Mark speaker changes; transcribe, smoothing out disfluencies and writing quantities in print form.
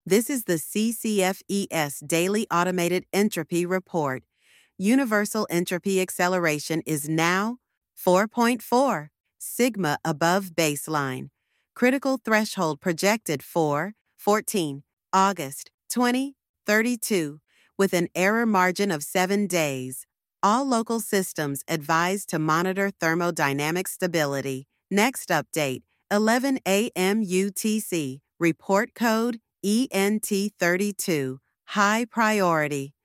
Speaker 1: This is the CCFES Daily Automated Entropy Report. Universal entropy acceleration is now 4.4, sigma above baseline. Critical threshold projected for 14 August 2032, with an error margin of 7 days. All local systems advised to monitor thermodynamic stability. Next update, 11 a.m. UTC, report code ENT32, high priority.